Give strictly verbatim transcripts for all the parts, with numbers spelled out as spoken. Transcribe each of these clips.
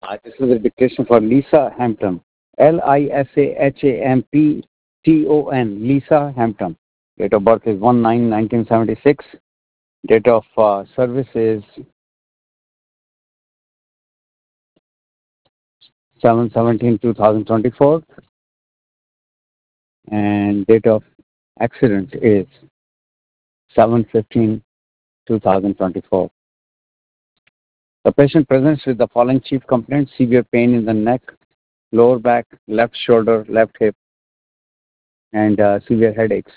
Uh, this is a dictation for Lisa Hampton. L I S A H A M P T O N. Lisa Hampton. Date of birth is one nine nineteen seventy-six. Date of uh, service is seven seventeen two thousand twenty-four. And date of accident is seven fifteen two thousand twenty-four. The patient presents with the following chief complaints: severe pain in the neck, lower back, left shoulder, left hip, and uh, severe headaches.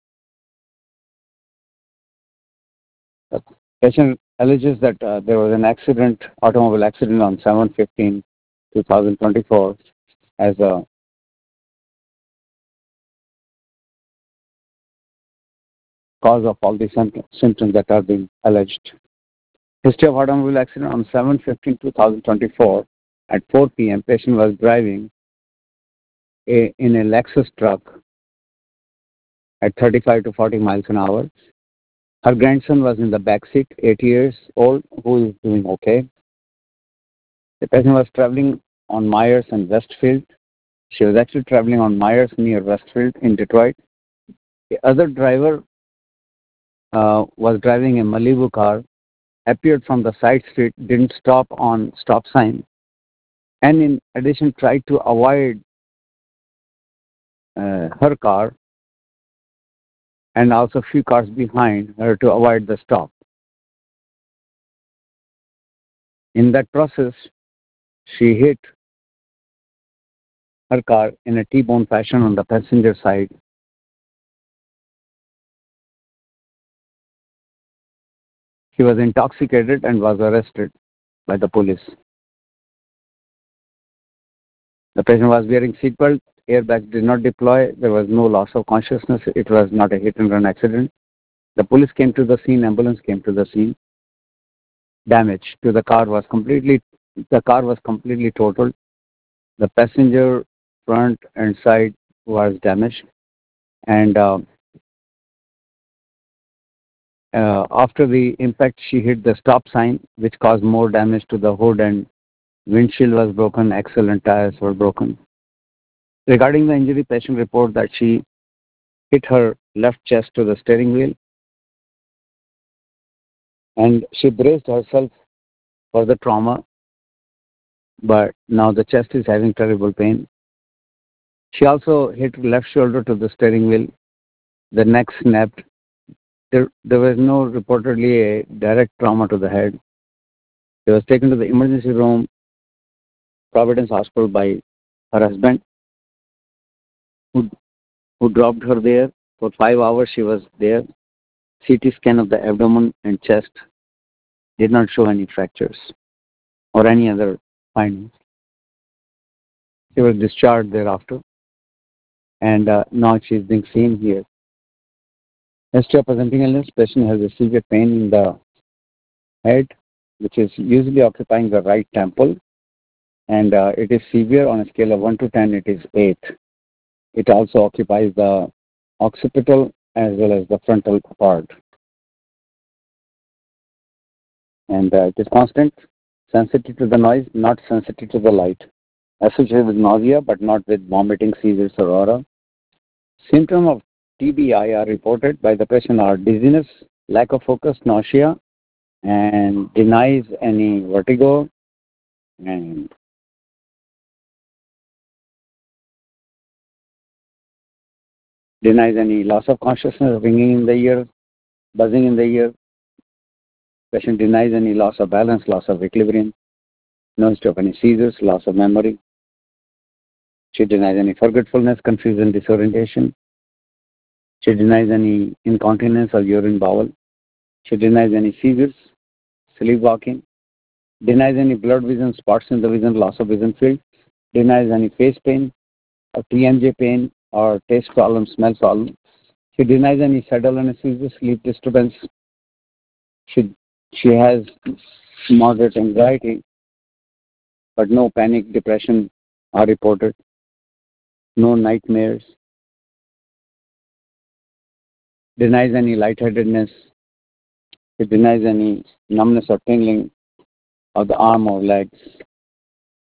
The patient alleges that uh, there was an accident, automobile accident on seven fifteen two thousand twenty-four as a cause of all the symptoms that are being alleged. History of automobile accident on seven fifteen two thousand twenty-four at four p m Patient was driving a, in a Lexus truck at thirty-five to forty miles an hour. Her grandson was in the back seat, eight years old, who is doing okay. The patient was traveling on Myers and Westfield. She was actually traveling on Myers near Westfield in Detroit. The other driver uh, was driving a Malibu car, appeared from the side street, didn't stop on stop sign, and in addition tried to avoid uh, her car and also a few cars behind her to avoid the stop. In that process, she hit her car in a T-bone fashion on the passenger side. She was intoxicated and was arrested by the police. The patient was wearing seatbelt. Airbags did not deploy. There was no loss of consciousness. It was not a hit-and-run accident. The police came to the scene. Ambulance came to the scene. Damage to the car was completely. The car was completely totaled. The passenger front and side was damaged, and uh, uh, after the impact, she hit the stop sign, which caused more damage to the hood, and windshield was broken. Axle and tires were broken. Regarding the injury, patient report that she hit her left chest to the steering wheel, and she braced herself for the trauma, but now the chest is having terrible pain. She also hit her left shoulder to the steering wheel. The neck snapped. There, there was no reportedly a direct trauma to the head. She was taken to the emergency room, Providence Hospital, by her husband, who, who dropped her there. For five hours she was there. C T scan of the abdomen and chest did not show any fractures or any other findings. She was discharged thereafter, and uh, now she is being seen here. History of presenting illness: patient has a severe pain in the head, which is usually occupying the right temple, and uh, it is severe. On a scale of one to ten, it is eight. It also occupies the occipital as well as the frontal part, and uh, it is constant, sensitive to the noise, not sensitive to the light, associated with nausea but not with vomiting, seizures, or aura. Symptoms of T B I are reported by the patient are dizziness, lack of focus, nausea, and denies any vertigo, and denies any loss of consciousness, ringing in the ear, buzzing in the ear. Patient denies any loss of balance, loss of equilibrium, no history of any seizures, loss of memory. She denies any forgetfulness, confusion, disorientation. She denies any incontinence or urine bowel. She denies any seizures, sleepwalking. Denies any blurred vision, spots in the vision, loss of vision field. Denies any face pain or T M J pain or taste problem, smell problem. She denies any saddle anesthesia, sleep disturbance. She, she has moderate anxiety, but no panic, depression are reported. No nightmares. Denies any lightheadedness. She denies any numbness or tingling of the arm or legs.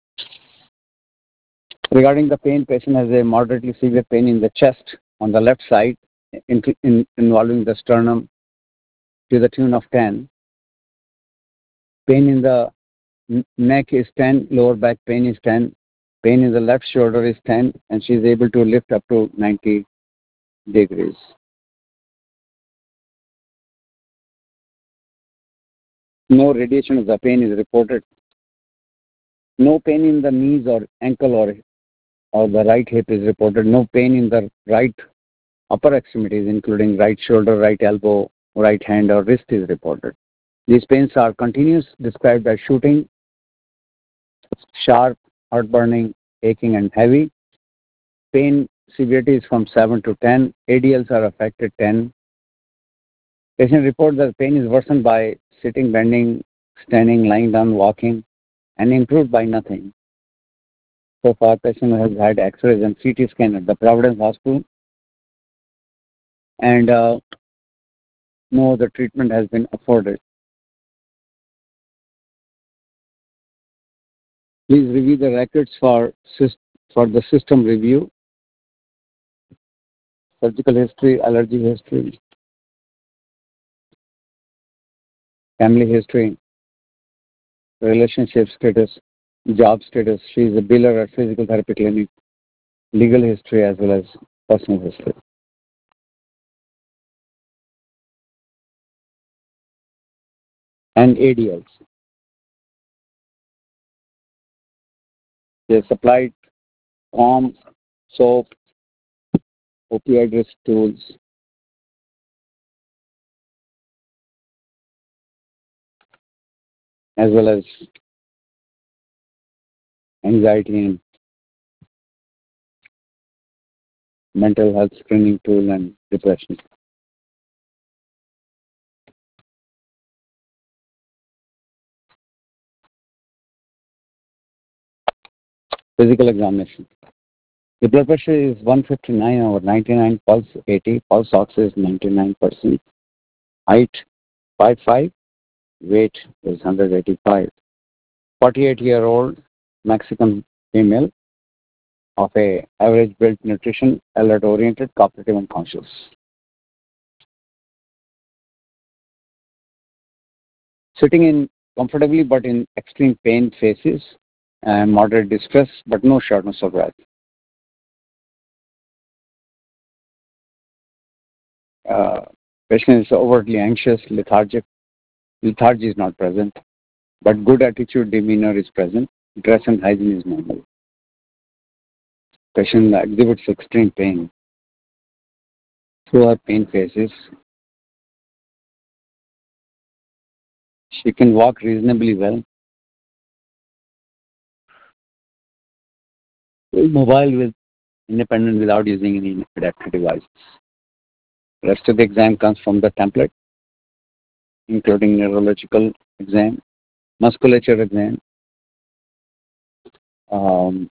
Regarding the pain, patient has a moderately severe pain in the chest on the left side, in, in, involving the sternum to the tune of ten. Pain in the n- neck is ten, lower back pain is ten, pain in the left shoulder is ten, and she is able to lift up to ninety degrees. No radiation of the pain is reported. No pain in the knees or ankle or, or the right hip is reported. No pain in the right upper extremities, including right shoulder, right elbow, right hand, or wrist is reported. These pains are continuous, described as shooting, sharp, heart-burning, aching, and heavy. Pain severity is from seven to ten. A D Ls are affected ten. Patient reports that pain is worsened by sitting, bending, standing, lying down, walking, and improved by nothing. So far, patient has had X-rays and C T scan at the Providence Hospital, and uh, no other treatment has been afforded. Please review the records for for the system review, surgical history, allergy history, family history, relationship status, job status. She is a biller at physical therapy clinic, legal history as well as personal history. And A D Ls. They supplied calm, soap, opioid risk tools, as well as anxiety and mental health screening tool and depression. Physical examination. The blood pressure is one fifty-nine over ninety-nine, pulse eighty, pulse ox is ninety-nine percent, height five five, weight is one hundred eighty-five. forty-eight-year-old Mexican female of a average built, nutrition, alert-oriented, cooperative, and conscious. Sitting in comfortably but in extreme pain phases and moderate distress but no shortness of breath. Uh, patient is overtly anxious, lethargic. Lethargy is not present, but good attitude, demeanor is present. Dress and hygiene is normal. Patient exhibits extreme pain. Through her pain phases, she can walk reasonably well. Mobile with independent without using any adaptive devices. Rest of the exam comes from the template, including neurological exam, musculature exam. Um,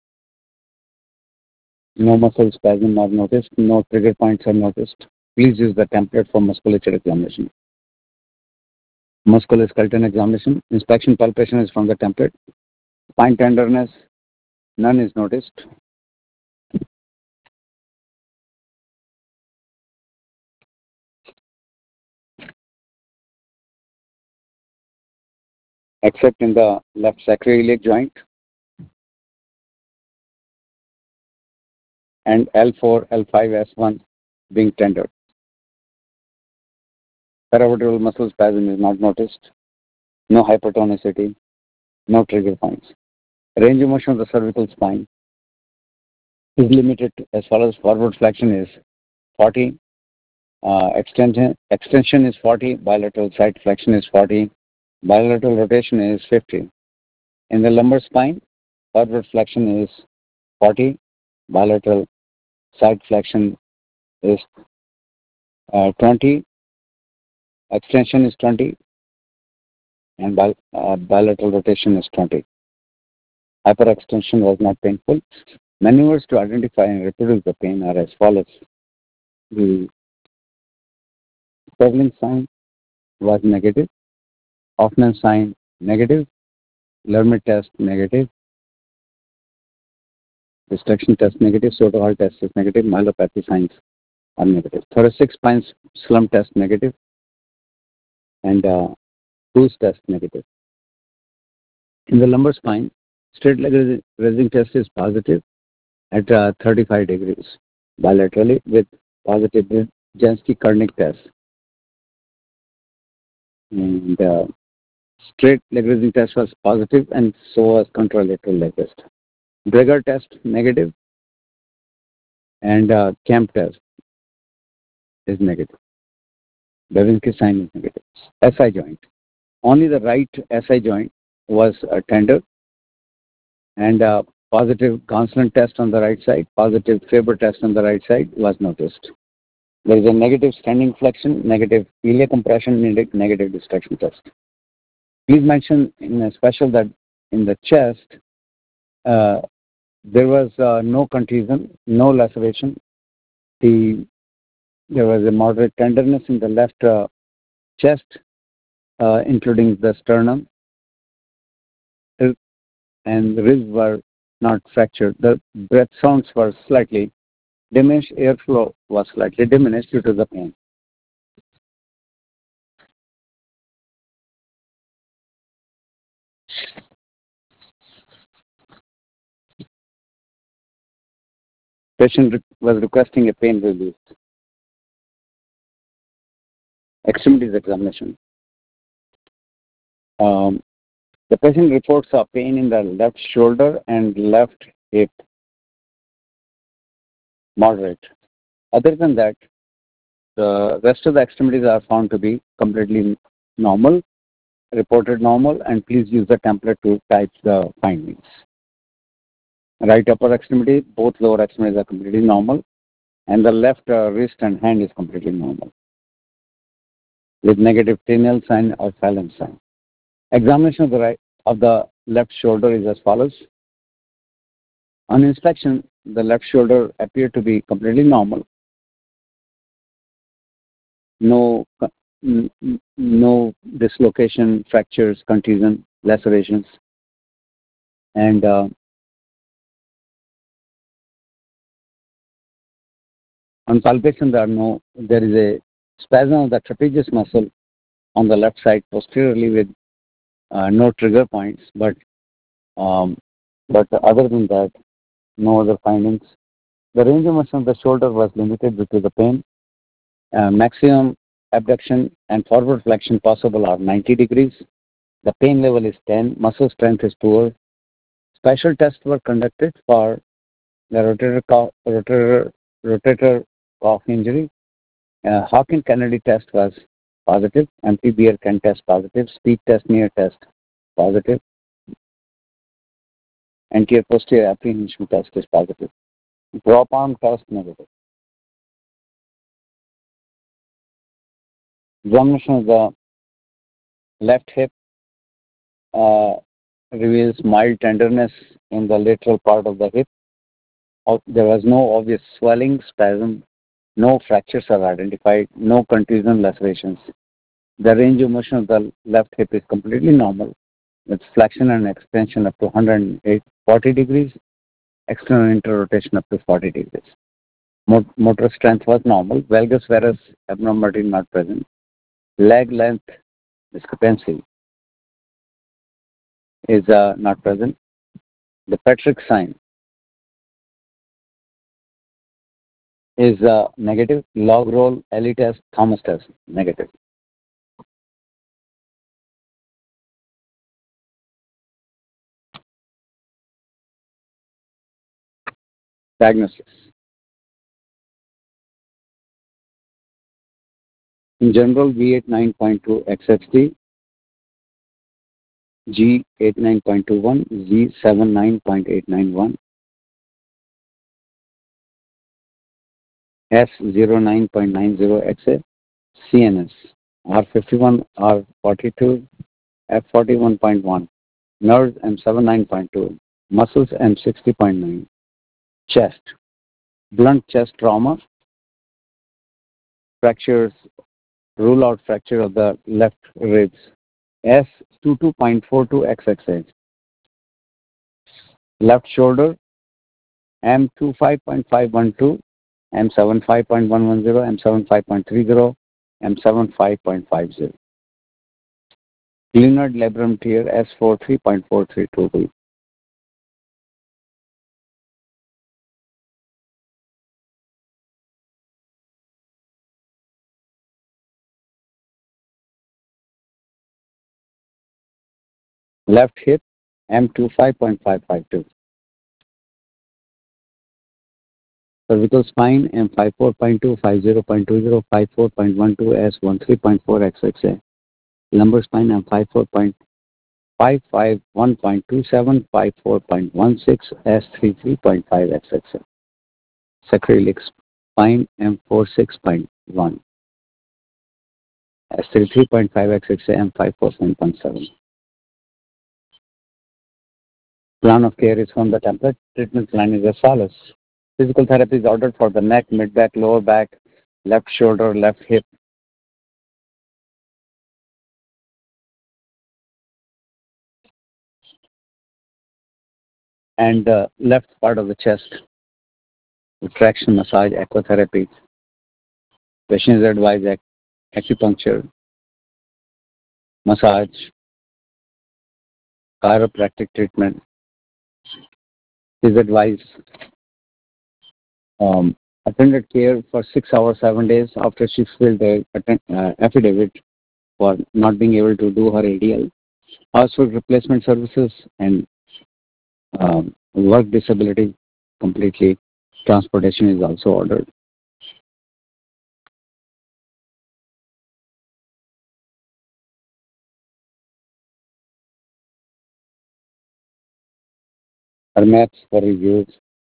no muscle spasm are noticed, no trigger points are noticed. Please use the template for musculature examination. Musculoskeletal examination, inspection palpation is from the template. Spine tenderness, none is noticed. Except in the left sacroiliac joint and L four, L five, S one being tender. Paravertebral muscle spasm is not noticed. No hypertonicity, no trigger points. Range of motion of the cervical spine is limited to, as far as forward flexion is forty, uh, extension, extension is forty, bilateral side flexion is forty, bilateral rotation is fifty. In the lumbar spine, forward flexion is forty, bilateral side flexion is uh, twenty, extension is twenty, and bil- uh, bilateral rotation is twenty. Hyperextension was not painful. Maneuvers to identify and reproduce the pain are as follows. The Sterling sign was negative, Hoffman sign negative, Lermit test negative, Distraction test negative. Soto-Hall test is negative. Myelopathy signs are negative. Thoracic spine slump test negative. And uh, Goose test negative. In the lumbar spine, straight leg raising test is positive at uh, thirty-five degrees bilaterally with positive Jansky-Kurnik test. And uh, straight leg raising test was positive and so was contralateral leg rest. Draeger test negative and uh, Kemp test is negative. Devinsky sign is negative. S I joint. Only the right S I joint was uh, tender and uh, positive Gonsolin test on the right side, positive Faber test on the right side was noticed. There is a negative standing flexion, negative ilia compression, neg- negative distraction test. Please mention in a special that in the chest, uh, there was uh, no contusion, no laceration. The, there was a moderate tenderness in the left uh, chest, uh, including the sternum, and the ribs were not fractured. The breath sounds were slightly diminished, airflow was slightly diminished due to the pain. Patient re- was requesting a pain relief. Extremities examination. Um, the patient reports a pain in the left shoulder and left hip, moderate. Other than that, the rest of the extremities are found to be completely normal, reported normal, and please use the template to type the findings. Right upper extremity, both lower extremities are completely normal, and the left uh, wrist and hand is completely normal, with negative Tinel sign or Phelan sign. Examination of the right of the left shoulder is as follows. On inspection, the left shoulder appeared to be completely normal. No, no dislocation, fractures, contusion, lacerations, and uh, on palpation there are no. There is a spasm of the trapezius muscle on the left side posteriorly with uh, no trigger points, but um, but other than that, no other findings. The range of motion of the shoulder was limited due to the pain. Uh, maximum abduction and forward flexion possible are ninety degrees. The pain level is ten. Muscle strength is poor. Special tests were conducted for the rotator cuff, rotator, rotator cuff injury. Uh, Hawkins-Kennedy test was positive. M T B R can test positive. Speed test near test positive. Anterior posterior apprehension test is positive. Drop arm test negative. Examination of the left hip uh, reveals mild tenderness in the lateral part of the hip. There was no obvious swelling, spasm, no fractures are identified, no contusion lacerations. The range of motion of the left hip is completely normal, with flexion and extension up to one hundred forty degrees, external interrotation up to forty degrees. Motor strength was normal, valgus varus abnormality not present. Leg length discrepancy is uh, not present. The Petrick sign is uh, negative. Log roll, Ellie test, Thomas test, negative. Diagnosis. In general, V eighty-nine point two X X D, G eighty-nine point two one, Z seventy-nine point eight nine one, S zero nine point nine zero X A, C N S, R fifty-one, R forty-two, F forty-one point one, nerves M seventy-nine point two, muscles M sixty point nine, chest, blunt chest trauma, fractures, rule out fracture of the left ribs, S twenty-two point four two X X A, left shoulder, M twenty-five point five one two, M seventy-five point one one zero, M seventy-five point three zero, M seventy-five point five zero. Leonard Labrum tier S forty-three point four three two B. Left hip M twenty-five point five five two. Cervical spine M fifty-four point two, fifty point two zero, fifty-four point one two, S thirteen point four X X A. Lumbar spine M fifty-four point five five one point two seven, fifty-four point one six, S thirty-three point five X X A. Sacroiliac spine M forty-six point one, S thirty-three point five X X A, M fifty-four point one seven. Plan of care is from the template. Treatment plan is as follows. Physical therapy is ordered for the neck, mid back, lower back, left shoulder, left hip, and the left part of the chest. Retraction massage, aquatherapy. Patient is advised ac- acupuncture, massage, chiropractic treatment. Is advised um, attended care for six hours, seven days after she filled the atten- uh, affidavit for not being able to do her A D L. Housework replacement services and um, work disability completely. Transportation is also ordered. Her maps for reviews.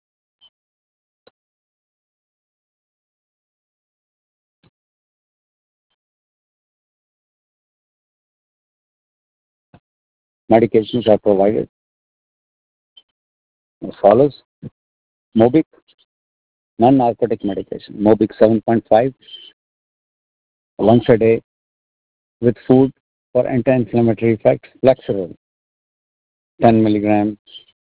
Medications are provided as follows. Mobic, non-narcotic medication. Mobic seven point five once a day with food for anti-inflammatory effect. Flexeril ten milligram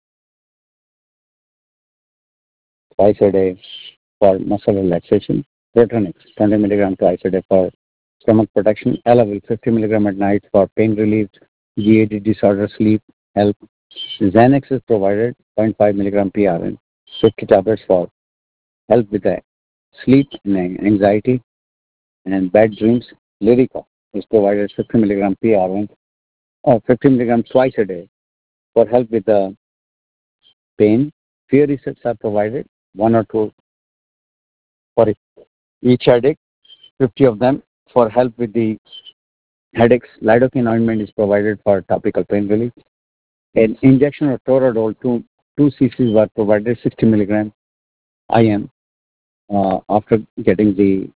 twice a day for muscle relaxation. Protonix twenty milligram twice a day for stomach protection. Elavil fifty milligram at night for pain relief, G A D disorder, sleep, help. Xanax is provided zero point five milligram P R N, fifty tablets for help with the sleep and anxiety and bad dreams. Lyrica is provided fifty milligram P R N, or fifty milligram twice a day for help with the pain. Fear resets are provided, one or two for each headache, fifty of them for help with the headaches. Lidocaine ointment is provided for topical pain relief. An injection of Toradol, two, two cc's were provided, sixty milligram I M, uh, after getting the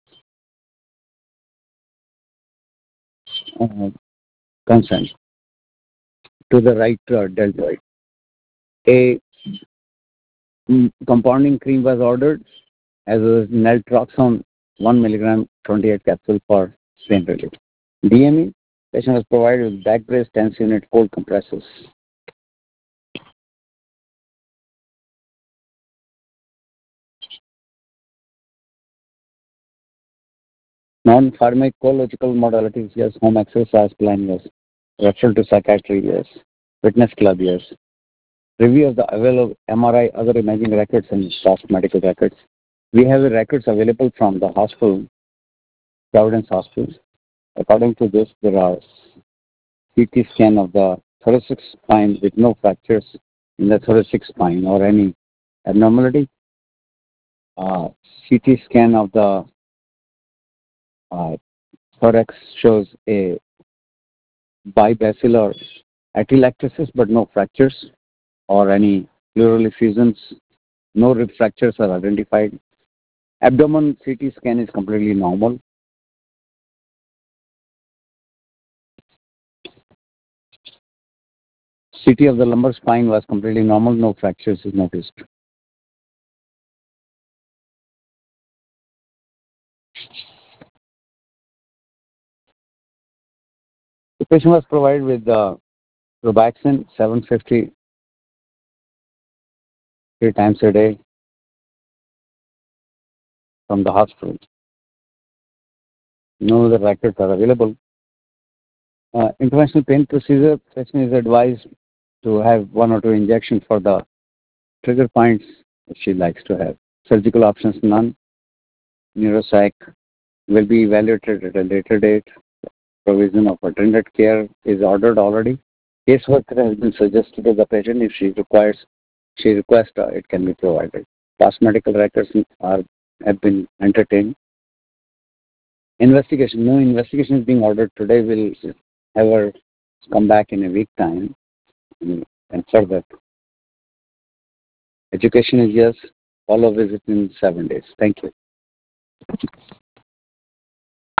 uh, consent to the right uh, deltoid. A mm, compounding cream was ordered as a naltrexone one milligram twenty-eight capsule for pain relief. D M E, patient was provided with back brace ten unit cold compressors. Non-pharmacological modalities, yes. Home exercise plan, yes. Referral to psychiatry, yes. Fitness club, yes. Review of the available M R I, other imaging records, and soft medical records. We have the records available from the hospital, Providence Hospital. According to this, there are C T scan of the thoracic spine with no fractures in the thoracic spine or any abnormality. Uh, C T scan of the uh, thorax shows a bibasilar atelectasis but no fractures or any pleural effusions. No rib fractures are identified. Abdomen C T scan is completely normal. C T of the lumbar spine was completely normal. No fractures is noticed. The patient was provided with uh, Robaxin seven hundred fifty three times a day from the hospital. No other records are available. Uh, interventional pain procedure, patient is advised to have one or two injections for the trigger points if she likes to have. Surgical options, none. Neuropsych will be evaluated at a later date. Provision of attended care is ordered already. Caseworker has been suggested to the patient if she requires, she requests, uh, it can be provided. Past medical records are have been entertained. Investigation, no investigation is being ordered today. Will ever come back in a week time and, and further. Education is yes. Follow visit in seven days. Thank you.